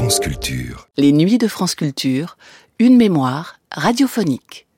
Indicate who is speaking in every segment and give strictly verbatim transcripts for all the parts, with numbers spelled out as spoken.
Speaker 1: France Culture.
Speaker 2: Les nuits de France Culture, une mémoire radiophonique.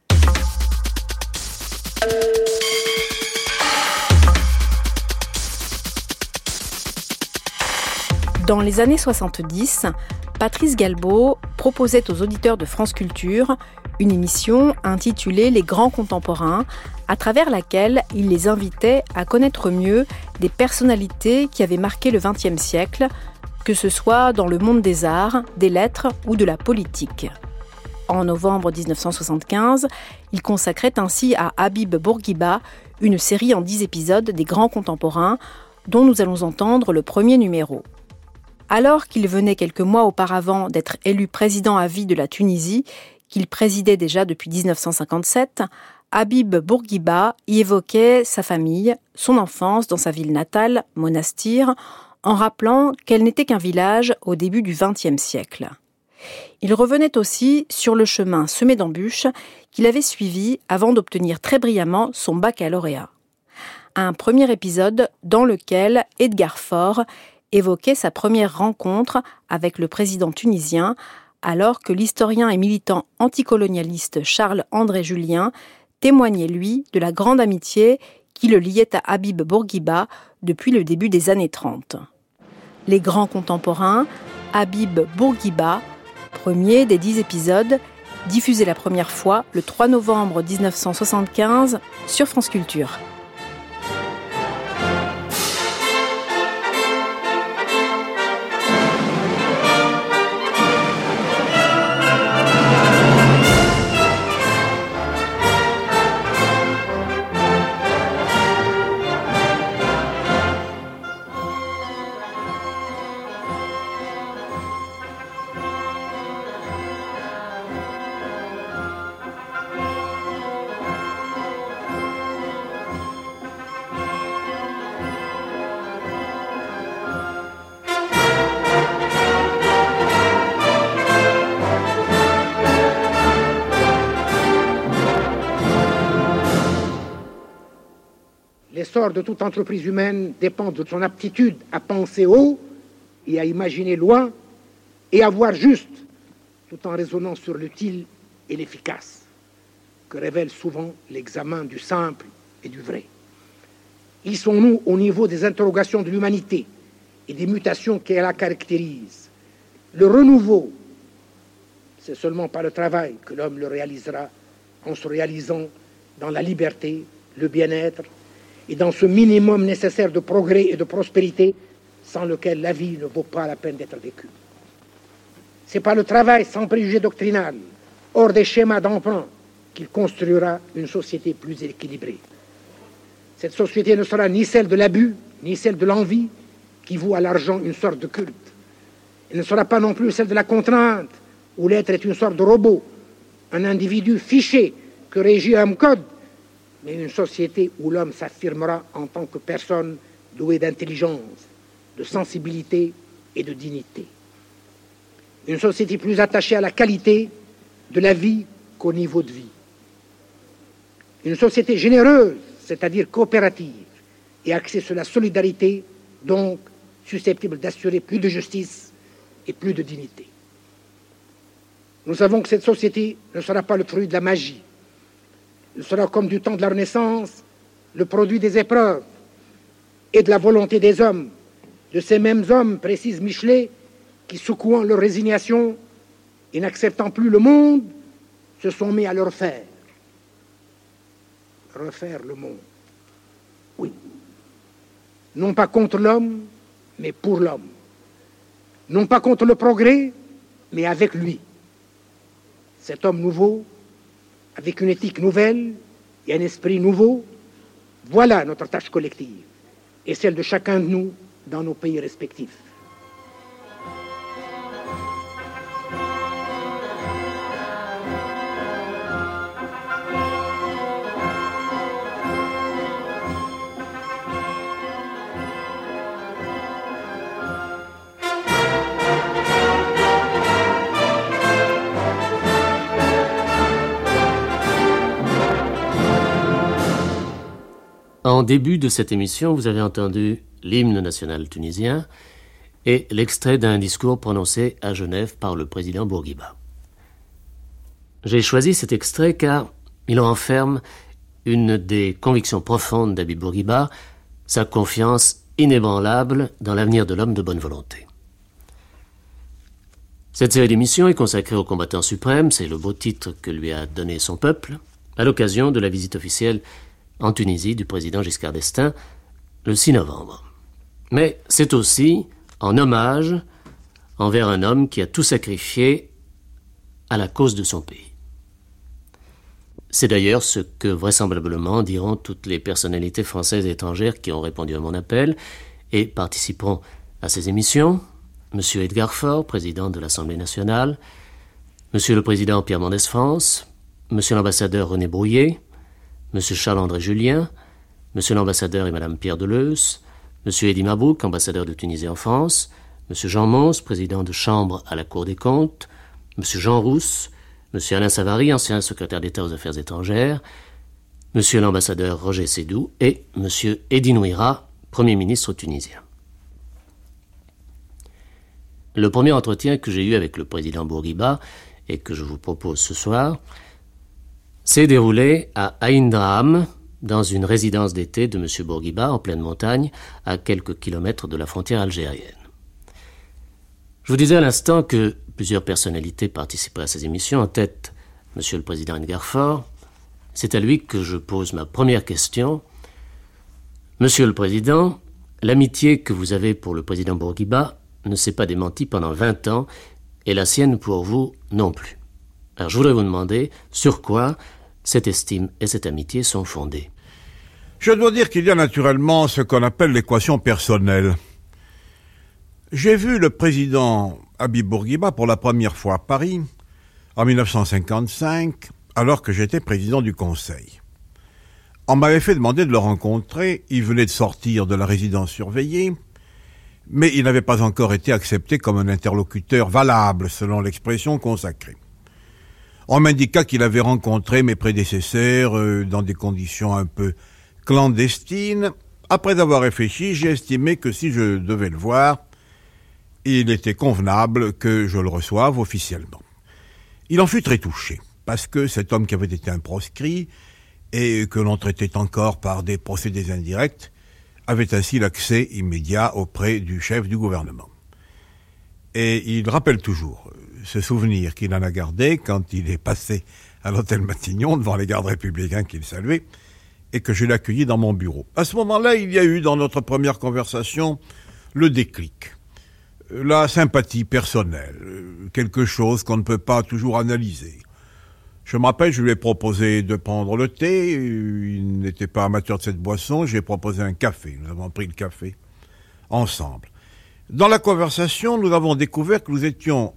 Speaker 3: Dans les années soixante-dix, Patrice Galbaud proposait aux auditeurs de France Culture une émission intitulée « Les grands contemporains », à travers laquelle il les invitait à connaître mieux des personnalités qui avaient marqué le vingtième siècle, que ce soit dans le monde des arts, des lettres ou de la politique. En novembre dix-neuf cent soixante-quinze, il consacrait ainsi à Habib Bourguiba une série en dix épisodes des grands contemporains, dont nous allons entendre le premier numéro. Alors qu'il venait quelques mois auparavant d'être élu président à vie de la Tunisie, qu'il présidait déjà depuis dix-neuf cent cinquante-sept, Habib Bourguiba y évoquait sa famille, son enfance dans sa ville natale, Monastir, en rappelant qu'elle n'était qu'un village au début du vingtième siècle. Il revenait aussi sur le chemin semé d'embûches qu'il avait suivi avant d'obtenir très brillamment son baccalauréat. Un premier épisode dans lequel Edgar Faure évoquait sa première rencontre avec le président tunisien, alors que l'historien et militant anticolonialiste Charles-André Julien témoignait, lui, de la grande amitié qui le liait à Habib Bourguiba depuis le début des années trente. Les grands contemporains, Habib Bourguiba, premier des dix épisodes, diffusé la première fois le trois novembre dix-neuf cent soixante-quinze sur France Culture.
Speaker 4: L'essor de toute entreprise humaine dépend de son aptitude à penser haut et à imaginer loin et à voir juste, tout en raisonnant sur l'utile et l'efficace, que révèle souvent l'examen du simple et du vrai. Y sont-nous au niveau des interrogations de l'humanité et des mutations qui la caractérisent? Le renouveau, c'est seulement par le travail que l'homme le réalisera, en se réalisant dans la liberté, le bien-être, et dans ce minimum nécessaire de progrès et de prospérité sans lequel la vie ne vaut pas la peine d'être vécue. C'est par le travail sans préjugé doctrinal, hors des schémas d'emprunt, qu'il construira une société plus équilibrée. Cette société ne sera ni celle de l'abus, ni celle de l'envie, qui voue à l'argent une sorte de culte. Elle ne sera pas non plus celle de la contrainte, où l'être est une sorte de robot, un individu fiché que régit un code, mais une société où l'homme s'affirmera en tant que personne douée d'intelligence, de sensibilité et de dignité. Une société plus attachée à la qualité de la vie qu'au niveau de vie. Une société généreuse, c'est-à-dire coopérative, et axée sur la solidarité, donc susceptible d'assurer plus de justice et plus de dignité. Nous savons que cette société ne sera pas le fruit de la magie. Elle sera, comme du temps de la Renaissance, le produit des épreuves et de la volonté des hommes, de ces mêmes hommes, précise Michelet, qui, secouant leur résignation et n'acceptant plus le monde, se sont mis à le refaire. Refaire le monde. Oui. Non pas contre l'homme, mais pour l'homme. Non pas contre le progrès, mais avec lui. Cet homme nouveau, avec une éthique nouvelle et un esprit nouveau, voilà notre tâche collective et celle de chacun de nous dans nos pays respectifs.
Speaker 5: En début de cette émission, vous avez entendu l'hymne national tunisien
Speaker 1: et l'extrait d'un discours prononcé à Genève par le président Bourguiba. J'ai choisi cet extrait car il renferme une des convictions profondes d'Habib Bourguiba, sa confiance inébranlable dans l'avenir de l'homme de bonne volonté. Cette série d'émissions est consacrée au combattant suprême, c'est le beau titre que lui a donné son peuple, à l'occasion de la visite officielle en Tunisie du président Giscard d'Estaing le six novembre. Mais c'est aussi en hommage envers un homme qui a tout sacrifié à la cause de son pays. C'est d'ailleurs ce que vraisemblablement diront toutes les personnalités françaises et étrangères qui ont répondu à mon appel et participeront à ces émissions. Monsieur Edgar Faure, président de l'Assemblée nationale, Monsieur le président Pierre Mendès France, Monsieur l'ambassadeur René Brouillet, Monsieur Charles-André Julien, Monsieur l'ambassadeur et Madame Pierre Deleuze, Monsieur Eddy Mabrouk, ambassadeur de Tunisie en France, Monsieur Jean Mons, président de chambre à la Cour des comptes, Monsieur Jean Rousse, Monsieur Alain Savary, ancien secrétaire d'État aux Affaires étrangères, Monsieur l'ambassadeur Roger Sédou et Monsieur Eddy Nouira, Premier ministre tunisien. Le premier entretien que j'ai eu avec le président Bourguiba et que je vous propose ce soir s'est déroulé à Aïn Draham, dans une résidence d'été de M. Bourguiba, en pleine montagne, à quelques kilomètres de la frontière algérienne. Je vous disais à l'instant que plusieurs personnalités participeraient à ces émissions, en tête M. le président Edgar Faure. C'est à lui que je pose ma première question. Monsieur le Président, l'amitié que vous avez pour le président Bourguiba ne s'est pas démentie pendant vingt ans, et la sienne pour vous non plus. Alors je voudrais vous demander sur quoi cette estime et cette amitié sont fondées.
Speaker 5: Je dois dire qu'il y a naturellement ce qu'on appelle l'équation personnelle. J'ai vu le président Habib Bourguiba pour la première fois à Paris, en mille neuf cent cinquante-cinq, alors que j'étais président du Conseil. On m'avait fait demander de le rencontrer, il venait de sortir de la résidence surveillée, mais il n'avait pas encore été accepté comme un interlocuteur valable, selon l'expression consacrée. On m'indiqua qu'il avait rencontré mes prédécesseurs euh, dans des conditions un peu clandestines. Après avoir réfléchi, j'ai estimé que si je devais le voir, il était convenable que je le reçoive officiellement. Il en fut très touché, parce que cet homme qui avait été un proscrit et que l'on traitait encore par des procédés indirects avait ainsi l'accès immédiat auprès du chef du gouvernement. Et il rappelle toujours ce souvenir qu'il en a gardé quand il est passé à l'hôtel Matignon devant les gardes républicains qu'il saluait et que je l'ai accueilli dans mon bureau. À ce moment-là, il y a eu dans notre première conversation le déclic, la sympathie personnelle, quelque chose qu'on ne peut pas toujours analyser. Je me rappelle, je lui ai proposé de prendre le thé, il n'était pas amateur de cette boisson, j'ai proposé un café, nous avons pris le café ensemble. Dans la conversation, nous avons découvert que nous étions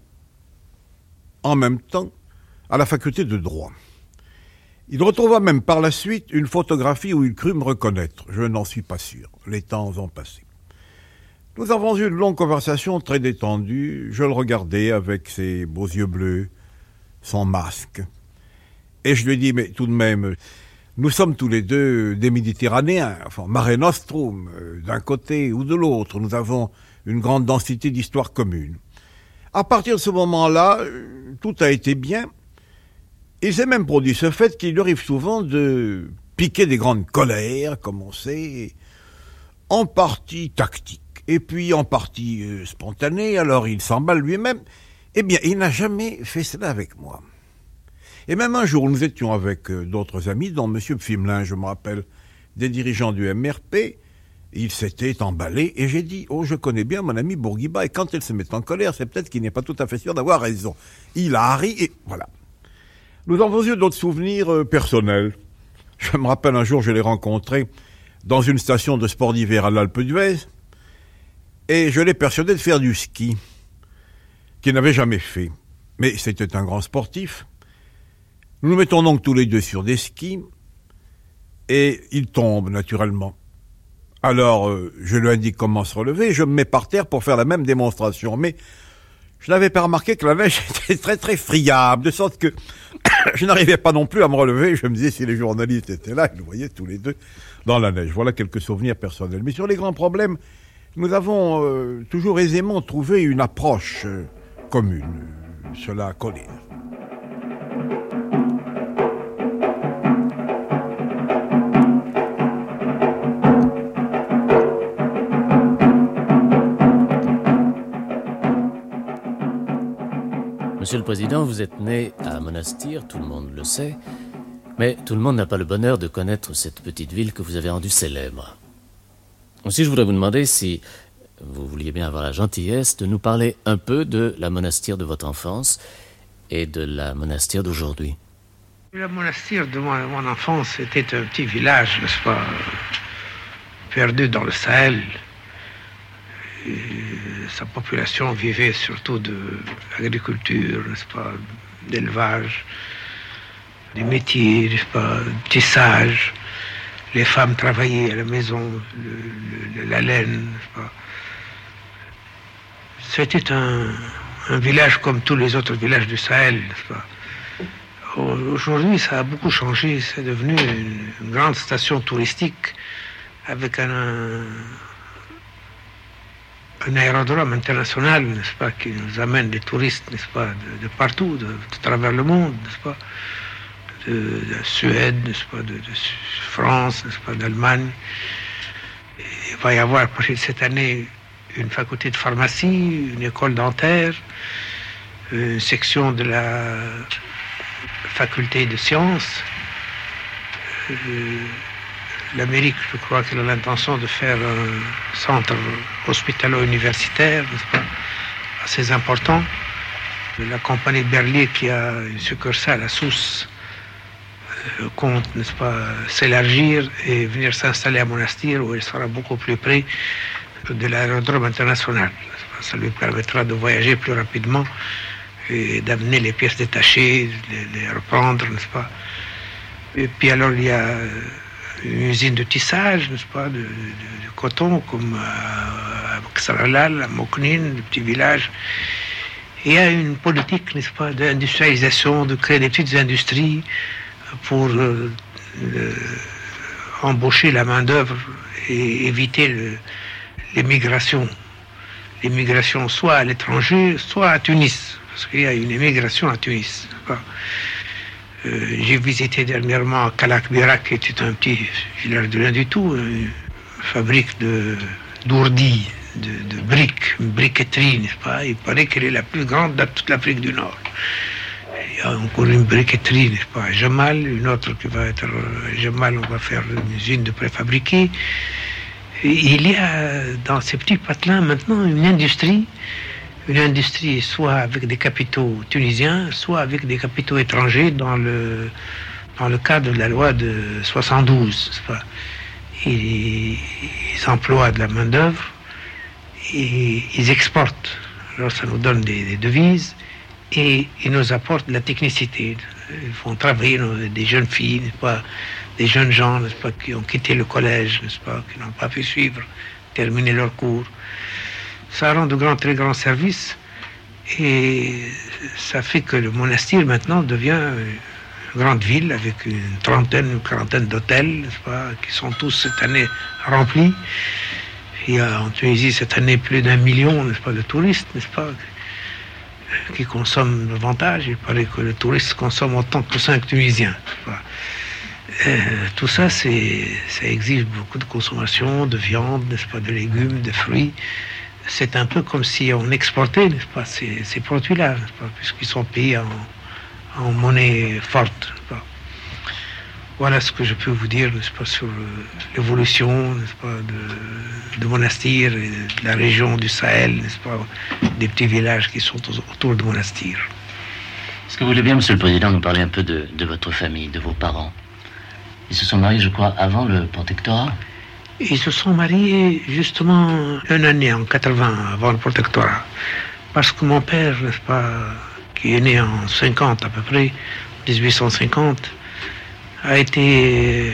Speaker 5: en même temps à la faculté de droit. Il retrouva même par la suite une photographie où il crut me reconnaître. Je n'en suis pas sûr, les temps ont passé. Nous avons eu une longue conversation très détendue, je le regardais avec ses beaux yeux bleus, son masque. Et je lui ai dit, mais tout de même, nous sommes tous les deux des Méditerranéens, enfin, Mare Nostrum, d'un côté ou de l'autre. Nous avons une grande densité d'histoires communes. À partir de ce moment-là, tout a été bien. Il s'est même produit ce fait qu'il lui arrive souvent de piquer des grandes colères, comme on sait, en partie tactique, et puis en partie euh, spontanée, alors il s'emballe lui-même. Eh bien, il n'a jamais fait cela avec moi. Et même un jour, nous étions avec euh, d'autres amis, dont M. Pfimelin, je me rappelle, des dirigeants du M R P. Il s'était emballé, et j'ai dit, oh, je connais bien mon ami Bourguiba, et quand elle se met en colère, c'est peut-être qu'il n'est pas tout à fait sûr d'avoir raison. Il a ri, et voilà. Nous avons eu d'autres souvenirs euh, personnels. Je me rappelle un jour, je l'ai rencontré dans une station de sport d'hiver à l'Alpe d'Huez, et je l'ai persuadé de faire du ski, qu'il n'avait jamais fait. Mais c'était un grand sportif. Nous nous mettons donc tous les deux sur des skis, et il tombe naturellement. Alors, euh, je lui indique comment se relever, je me mets par terre pour faire la même démonstration. Mais je n'avais pas remarqué que la neige était très très friable, de sorte que je n'arrivais pas non plus à me relever. Je me disais, si les journalistes étaient là, ils le voyaient tous les deux dans la neige. Voilà quelques souvenirs personnels. Mais sur les grands problèmes, nous avons euh, toujours aisément trouvé une approche euh, commune. Cela a collé.
Speaker 1: Monsieur le Président, vous êtes né à Monastir, tout le monde le sait, mais tout le monde n'a pas le bonheur de connaître cette petite ville que vous avez rendue célèbre. Aussi, je voudrais vous demander si vous vouliez bien avoir la gentillesse de nous parler un peu de la Monastir de votre enfance et de la Monastir d'aujourd'hui.
Speaker 4: La Monastir de mon, mon enfance était un petit village, n'est-ce pas, perdu dans le Sahel. Et sa population vivait surtout de l'agriculture, n'est-ce pas, d'élevage, des métiers, n'est-ce pas, tissage. Les femmes travaillaient à la maison, le, le, la laine, n'est-ce pas. C'était un, un village comme tous les autres villages du Sahel, n'est-ce pas. Aujourd'hui, ça a beaucoup changé. C'est devenu une, une grande station touristique avec un, un, un aérodrome international, n'est-ce pas, qui nous amène des touristes, n'est-ce pas, de, de partout, de, de travers le monde, n'est-ce pas, de, de Suède, n'est-ce pas, de, de France, n'est-ce pas, d'Allemagne. Et il va y avoir, à partir de cette année, une faculté de pharmacie, une école dentaire, une section de la faculté de sciences. Euh, L'Amérique, je crois qu'elle a l'intention de faire un centre hospitalo-universitaire, n'est-ce pas, assez important. La compagnie Berlier, qui a une succursale à Sousse, euh, compte, n'est-ce pas, s'élargir et venir s'installer à Monastir, où elle sera beaucoup plus près de l'aérodrome international. Ça lui permettra de voyager plus rapidement et d'amener les pièces détachées, les, les reprendre, n'est-ce pas. Et puis alors il y a une usine de tissage, n'est-ce pas, de, de, de coton, comme à, à Xaralal, à Moknine, le petit village. Et il y a une politique, n'est-ce pas, d'industrialisation, de créer des petites industries pour euh, le, embaucher la main-d'œuvre et éviter le, l'émigration. L'émigration soit à l'étranger, soit à Tunis, parce qu'il y a une émigration à Tunis. Euh, j'ai visité dernièrement Kalak Birak, qui était un petit village de rien du tout, une fabrique de, d'ourdis, de, de briques, une briqueterie, n'est-ce pas. Il paraît qu'elle est la plus grande de toute l'Afrique du Nord. Il y a encore une briqueterie, n'est-ce pas, à Jamal, une autre qui va être à Jamal, on va faire une usine de préfabriqués. Il y a dans ces petits patelins maintenant une industrie, une industrie soit avec des capitaux tunisiens, soit avec des capitaux étrangers dans le, dans le cadre de la loi de soixante-douze. C'est pas. Ils, ils emploient de la main-d'œuvre et ils exportent. Alors ça nous donne des, des devises et ils nous apportent de la technicité. Ils font travailler nos, des jeunes filles, n'est-ce pas, des jeunes gens, n'est-ce pas, qui ont quitté le collège, n'est-ce pas, qui n'ont pas pu suivre, terminer leur cours. Ça rend de grands, très grands services et ça fait que le Monastir maintenant devient une grande ville avec une trentaine, une quarantaine d'hôtels, n'est-ce pas, qui sont tous cette année remplis. Il y a en Tunisie cette année plus d'un million, n'est-ce pas, de touristes, n'est-ce pas, qui consomment davantage. Il paraît que le touriste consomme autant que cinq Tunisiens. Euh, tout ça, c'est, ça exige beaucoup de consommation, de viande, n'est-ce pas, de légumes, de fruits. C'est un peu comme si on exportait, n'est-ce pas, ces, ces produits-là, n'est-ce pas, puisqu'ils sont payés en, en monnaie forte, n'est-ce pas. Voilà ce que je peux vous dire, n'est-ce pas, sur l'évolution, n'est-ce pas, de, de Monastir et de la région du Sahel, n'est-ce pas, des petits villages qui sont autour de Monastir.
Speaker 1: Est-ce que vous voulez bien, Monsieur le Président, nous parler un peu de, de votre famille, de vos parents? Ils se sont mariés, je crois, avant le protectorat?
Speaker 4: Ils se sont mariés justement une année, en quatre-vingts, avant le protectorat. Parce que mon père, n'est-ce pas, qui est né en cinquante à peu près, dix-huit cent cinquante, a été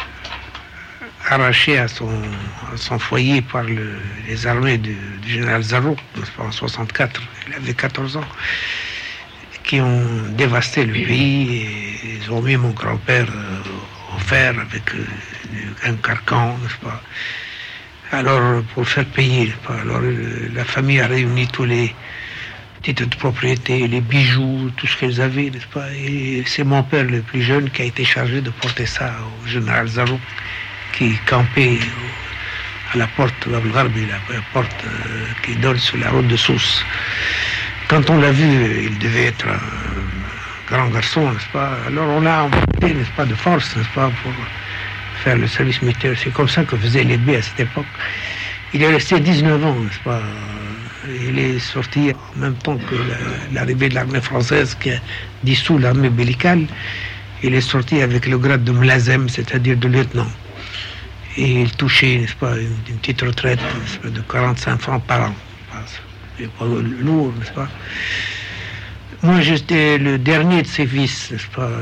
Speaker 4: arraché à son, à son foyer par le, les armées du, du général Zarrouk, n'est-ce pas, en soixante-quatre. Il avait quatorze ans, qui ont dévasté le pays et ils ont mis mon grand-père euh, au fer avec euh, un carcan, n'est-ce pas,
Speaker 6: Alors, pour faire payer, n'est-ce pas? Alors, la famille a réuni tous les titres de propriété, les bijoux, tout ce qu'elles avaient, n'est-ce pas? Et c'est mon père, le plus jeune, qui a été chargé de porter ça au général Zarouk, qui campait à la porte de Abdelgarbi, la porte euh, qui donne sur la route de Sousse. Quand on l'a vu, il devait être un grand garçon, n'est-ce pas? Alors on l'a emporté, n'est-ce pas, de force, n'est-ce pas, pour faire le service militaire. C'est comme ça que faisaient les B à cette époque. Il est resté dix-neuf ans, n'est-ce pas? Il est sorti en même temps que l'arrivée de l'armée française qui a dissous l'armée bellicale. Il est sorti avec le grade de mlazem, c'est-à-dire de lieutenant. Et il touchait, n'est-ce pas, une, une petite retraite, n'est-ce pas, de quarante-cinq francs par an. C'est pas lourd, n'est-ce pas? Moi, j'étais le dernier de ses fils, n'est-ce pas?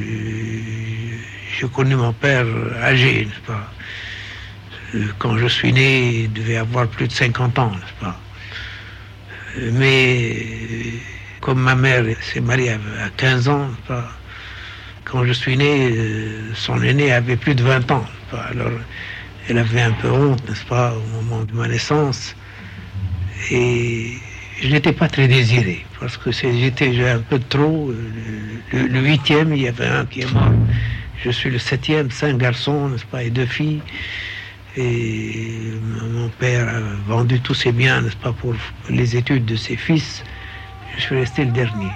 Speaker 6: J'ai connu mon père âgé, n'est-ce pas? Quand je suis né, il devait avoir plus de cinquante ans, n'est-ce pas? Mais comme ma mère s'est mariée à quinze ans, n'est-ce pas? Quand je suis né, son aîné avait plus de vingt ans, n'est-ce pas? Alors, elle avait un peu honte, n'est-ce pas, au moment de ma naissance. Et je n'étais pas très désiré, parce que j'étais un peu trop. Le, le huitième, il y avait un qui est mort. Je suis le septième, cinq garçons, n'est-ce pas, et deux filles. Et mon père a vendu tous ses biens, n'est-ce pas, pour les études de ses fils. Je suis resté le dernier.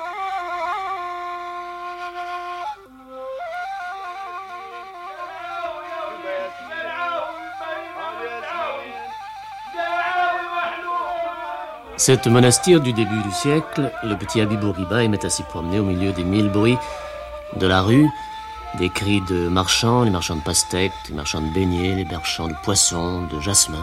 Speaker 1: Cette monastère du début du siècle, le petit Habib Bourguiba aimait à s'y promener au milieu des mille bruits de la rue, des cris de marchands, les marchands de pastèques, les marchands de beignets, les marchands de poissons, de jasmin.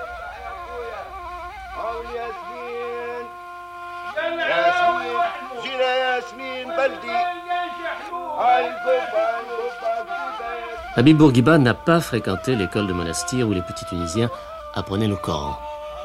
Speaker 1: Habib Bourguiba n'a pas fréquenté l'école de monastir où les petits Tunisiens apprenaient le Coran.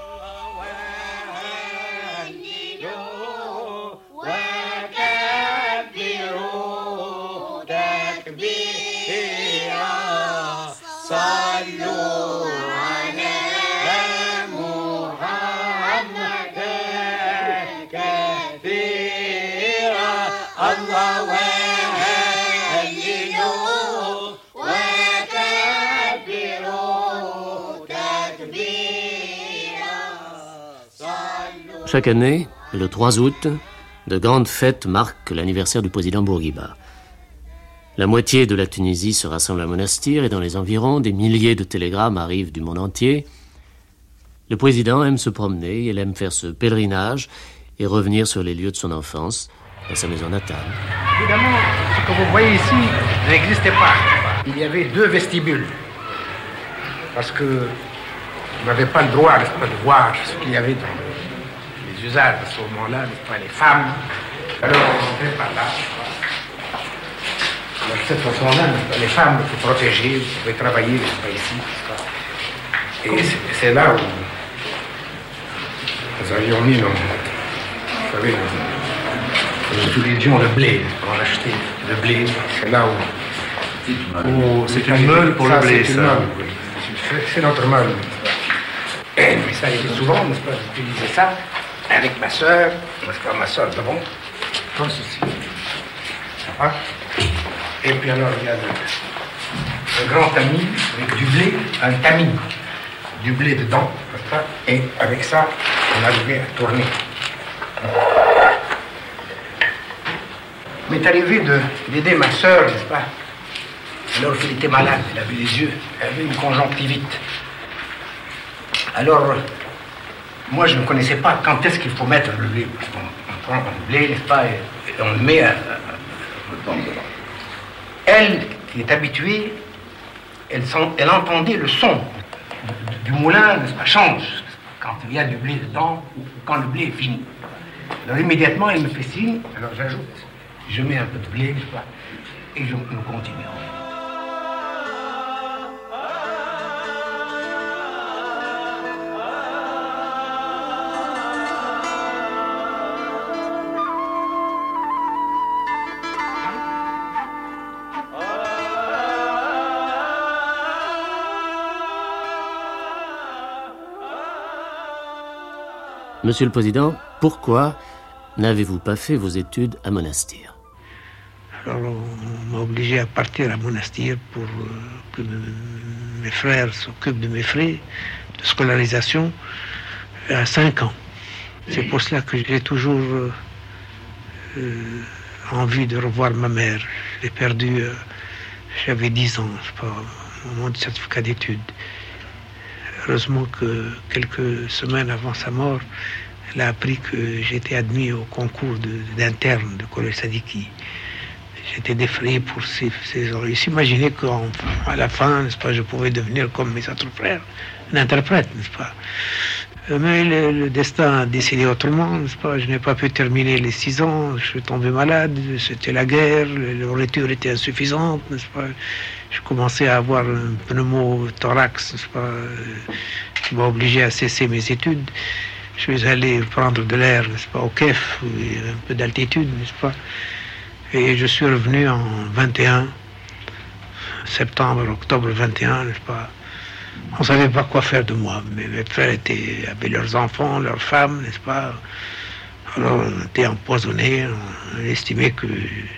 Speaker 1: Chaque année, le trois août, de grandes fêtes marquent l'anniversaire du président Bourguiba. La moitié de la Tunisie se rassemble à Monastir et dans les environs, des milliers de télégrammes arrivent du monde entier. Le président aime se promener, il aime faire ce pèlerinage et revenir sur les lieux de son enfance, à sa maison natale.
Speaker 4: Évidemment, ce que vous voyez ici n'existait pas. Il y avait deux vestibules. Parce que vous n'avez pas le droit, n'est-ce pas, de voir ce qu'il y avait dans les usages à ce moment-là, n'est-ce pas, les femmes. Alors on rentrait par là. Alors, de cette façon-là, les femmes étaient protégées, vous pouvez travailler, n'est-ce pas, ici, n'est-ce pas. Et c'est, c'est là où nous avions mis nos, vous savez, nous utilisions le blé, on achetait le blé, c'est là où...
Speaker 7: où c'est une meule pour
Speaker 4: ça,
Speaker 7: le blé,
Speaker 4: c'est
Speaker 7: ça.
Speaker 4: Meule, oui. c'est, c'est notre meule, n'est-ce pas. Et puis ça, il est souvent, n'est-ce pas, j'utilisais ça avec ma soeur, n'est-ce pas, ma soeur devant, comme ceci. Ça va. Et puis alors, il y a le, le grand tamis avec du blé, un tamis, du blé dedans, n'est-ce pas, et avec ça, on arrivait à tourner. Il m'est arrivé de, d'aider ma soeur, n'est-ce pas, alors qu'elle était malade, elle avait les yeux, elle avait une conjonctivite. Alors, moi, je ne connaissais pas quand est-ce qu'il faut mettre le blé, parce qu'on on prend le blé, n'est-ce pas, et, et on le met à, à, à, elle, qui est habituée, elle, sent, elle entendait le son du, du moulin, n'est-ce pas, change, quand il y a du blé dedans ou quand le blé est fini. Alors, immédiatement, elle me fait signe, alors j'ajoute, je mets un peu de blé, n'est-ce pas, et je, nous continuons.
Speaker 1: Monsieur le Président, pourquoi n'avez-vous pas fait vos études à Monastir?
Speaker 6: Alors on m'a obligé à partir à Monastir pour euh, que mes frères s'occupent de mes frais de scolarisation à cinq ans. C'est pour cela que j'ai toujours euh, euh, envie de revoir ma mère. Je l'ai perdue, euh, j'avais dix ans, c'est pas, au moment du certificat d'études. Heureusement que quelques semaines avant sa mort, elle a appris que j'étais admis au concours de, d'interne de Collège Sadiki. J'étais défrayé pour ces, ces oreilles. S'imaginer qu'à la fin, n'est-ce pas, je pouvais devenir comme mes autres frères, un interprète, n'est-ce pas. Mais le, le destin a décidé autrement, n'est-ce pas. Je n'ai pas pu terminer les six ans, je suis tombé malade, c'était la guerre, la nourriture était insuffisante, n'est-ce pas. Je commençais à avoir un pneumothorax, n'est-ce pas, qui m'a obligé à cesser mes études. Je suis allé prendre de l'air, n'est-ce pas, au K E F, un peu d'altitude, n'est-ce pas. Et je suis revenu en vingt et un, septembre, octobre vingt et un, n'est-ce pas. On ne savait pas quoi faire de moi. Mais mes frères étaient, avaient leurs enfants, leurs femmes, n'est-ce pas. Alors on était empoisonnés, on estimait que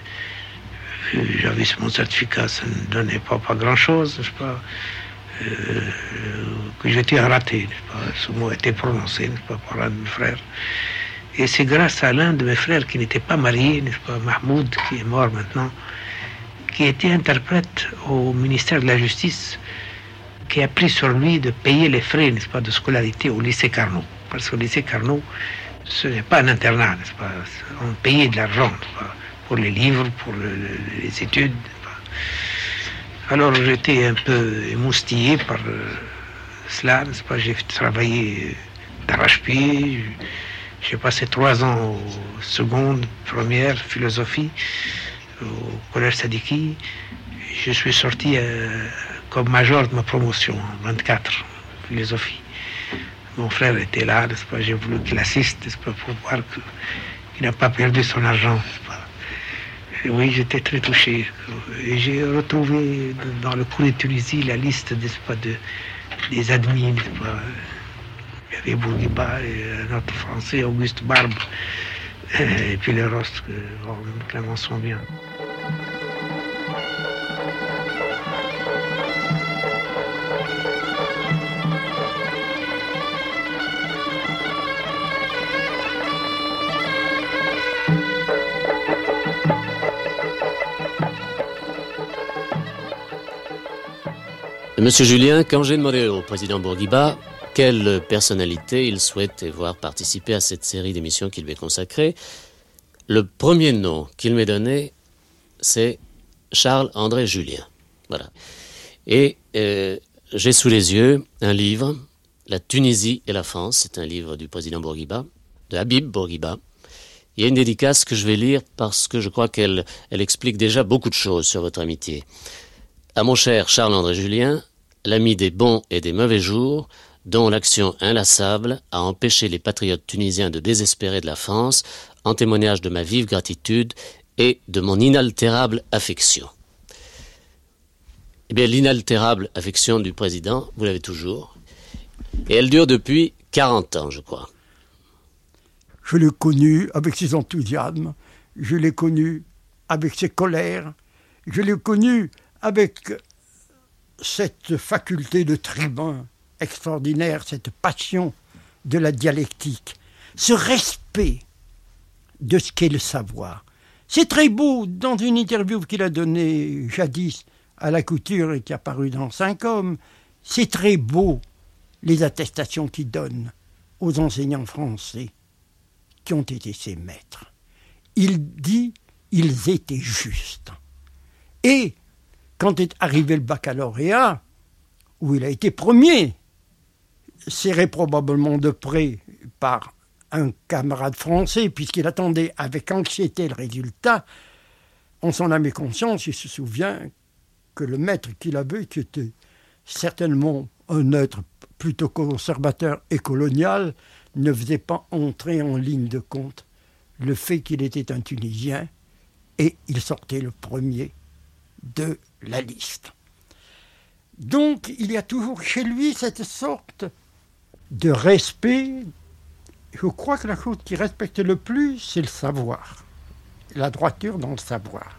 Speaker 6: j'avais mon certificat, ça ne donnait pas, pas grand-chose, n'est-ce pas. Euh, que j'étais un raté, n'est-ce pas. Ce mot a été prononcé, n'est-ce pas, par un de mes frères. Et c'est grâce à l'un de mes frères qui n'était pas marié, n'est-ce pas, Mahmoud, qui est mort maintenant, qui était interprète au ministère de la Justice, qui a pris sur lui de payer les frais, n'est-ce pas, de scolarité au lycée Carnot. Parce qu'au lycée Carnot, ce n'est pas un internat, n'est-ce pas. On payait de l'argent, n'est-ce pas, pour les livres, pour le, les études, n'est-ce pas. Alors j'étais un peu émoustillé par euh, cela, n'est-ce pas. J'ai travaillé d'arrache-pied. J'ai passé trois ans au seconde, première, philosophie, au Collège Sadiki. Je suis sorti euh, comme major de ma promotion, en vingt-quatre, philosophie. Mon frère était là, n'est-ce pas, j'ai voulu qu'il assiste, n'est-ce pas, pour voir que, qu'il n'a pas perdu son argent, n'est-ce pas. Et oui, j'étais très touché. Et j'ai retrouvé dans le cours de Tunisie la liste, n'est-ce pas, de, des admis, n'est-ce pas. Il y avait Bourguiba, et un autre français, Auguste Barbe, et puis le reste, que nous clémençons bien.
Speaker 1: Monsieur Julien, quand j'ai demandé au président Bourguiba quelle personnalité il souhaitait voir participer à cette série d'émissions qu'il lui est consacrée, le premier nom qu'il m'ait donné, c'est Charles-André Julien. Voilà. Et euh, j'ai sous les yeux un livre, La Tunisie et la France, c'est un livre du président Bourguiba, de Habib Bourguiba. Il y a une dédicace que je vais lire parce que je crois qu'elle elle explique déjà beaucoup de choses sur votre amitié. À mon cher Charles-André Julien, l'ami des bons et des mauvais jours, dont l'action inlassable a empêché les patriotes tunisiens de désespérer de la France, en témoignage de ma vive gratitude et de mon inaltérable affection. Eh bien, l'inaltérable affection du président, vous l'avez toujours, et elle dure depuis quarante ans, je crois.
Speaker 8: Je l'ai connu avec ses enthousiasmes, je l'ai connu avec ses colères, je l'ai connu avec cette faculté de tribun extraordinaire, cette passion de la dialectique, ce respect de ce qu'est le savoir. C'est très beau, dans une interview qu'il a donnée jadis à la Couture et qui a paru dans Cinq Hommes, c'est très beau les attestations qu'il donne aux enseignants français qui ont été ses maîtres. Il dit « ils étaient justes ». Et quand est arrivé le baccalauréat, où il a été premier, serré probablement de près par un camarade français, puisqu'il attendait avec anxiété le résultat, en son âme et conscience, il se souvient que le maître qu'il avait, qui était certainement un être plutôt conservateur et colonial, ne faisait pas entrer en ligne de compte le fait qu'il était un Tunisien, et il sortait le premier de la liste. Donc, il y a toujours chez lui cette sorte de respect Je crois que la chose qui respecte le plus, c'est le savoir. La droiture dans le savoir.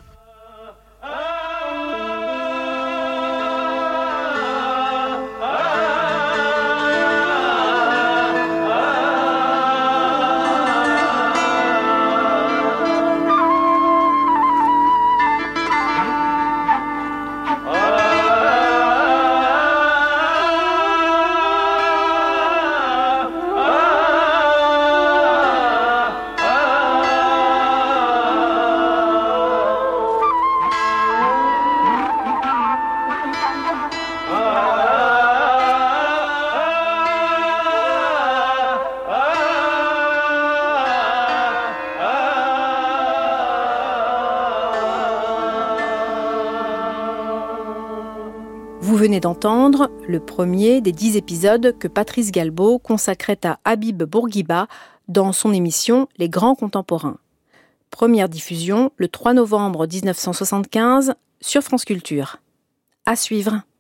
Speaker 3: Vous venez d'entendre le premier des dix épisodes que Patrice Galbaud consacrait à Habib Bourguiba dans son émission Les Grands Contemporains. Première diffusion le trois novembre dix-neuf cent soixante-quinze sur France Culture. À suivre.